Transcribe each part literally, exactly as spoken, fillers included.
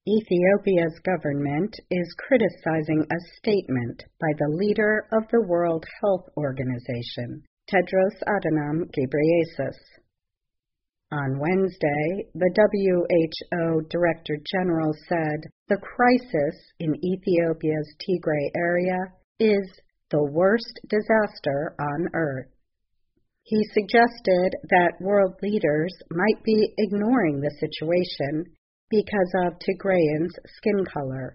Ethiopia's government is criticizing a statement by the leader of the World Health Organization, Tedros Adhanom Ghebreyesus. On Wednesday, the W H O Director General said the crisis in Ethiopia's Tigray area is the worst disaster on earth. He suggested that world leaders might be ignoring the situation because of Tigrayans' skin color.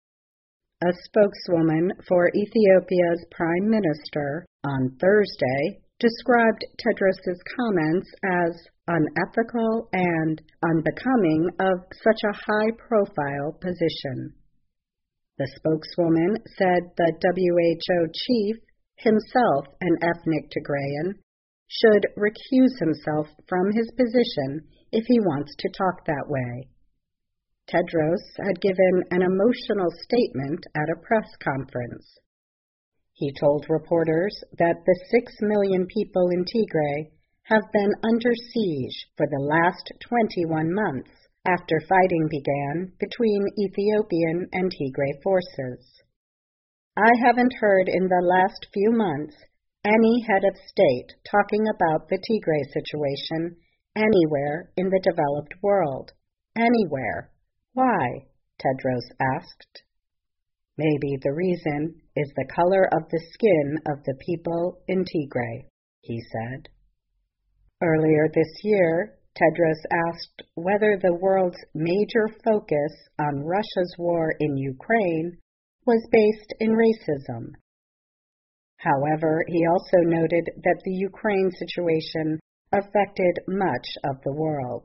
A spokeswoman for Ethiopia's Prime Minister on Thursday described Tedros' comments as unethical and unbecoming of such a high-profile position. The spokeswoman said the W H O chief, himself an ethnic Tigrayan, should recuse himself from his position if he wants to talk that way. Tedros had given an emotional statement at a press conference. He told reporters that the six million people in Tigray have been under siege for the last twenty-one months after fighting began between Ethiopian and Tigray forces. I haven't heard in the last few months any head of state talking about the Tigray situation anywhere in the developed world. Anywhere. Why? Tedros asked. Maybe the reason is the color of the skin of the people in Tigray, he said. Earlier this year, Tedros asked whether the world's major focus on Russia's war in Ukraine was based in racism. However, he also noted that the Ukraine situation affected much of the world.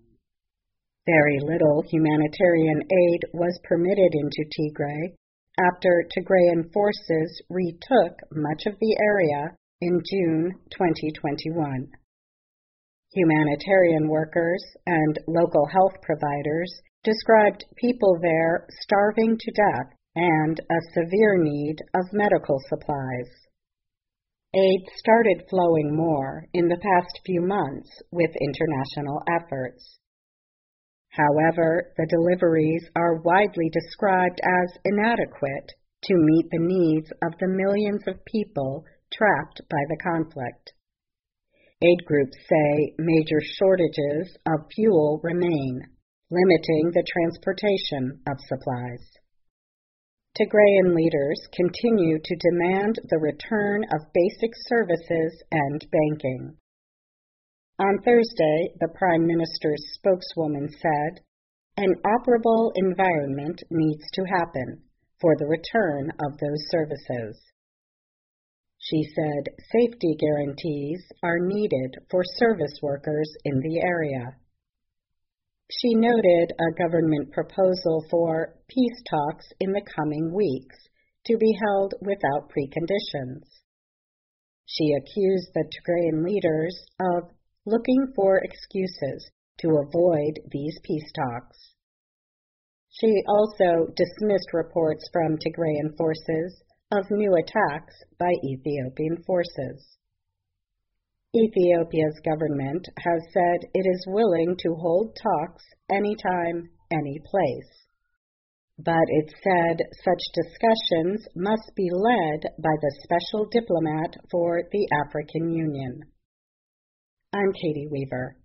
Very little humanitarian aid was permitted into Tigray after Tigrayan forces retook much of the area in June twenty twenty-one. Humanitarian workers and local health providers described people there starving to death and a severe need of medical supplies. Aid started flowing more in the past few months with international efforts. However, the deliveries are widely described as inadequate to meet the needs of the millions of people trapped by the conflict. Aid groups say major shortages of fuel remain, limiting the transportation of supplies. Tigrayan leaders continue to demand the return of basic services and banking. On Thursday, the Prime Minister's spokeswoman said, an operable environment needs to happen for the return of those services. She said safety guarantees are needed for service workers in the area. She noted a government proposal for peace talks in the coming weeks to be held without preconditions. She accused the Tigrayan leaders of looking for excuses to avoid these peace talks. She also dismissed reports from Tigrayan forces of new attacks by Ethiopian forces. Ethiopia's government has said it is willing to hold talks anytime, any place. But it said such discussions must be led by the special diplomat for the African Union. I'm Katie Weaver.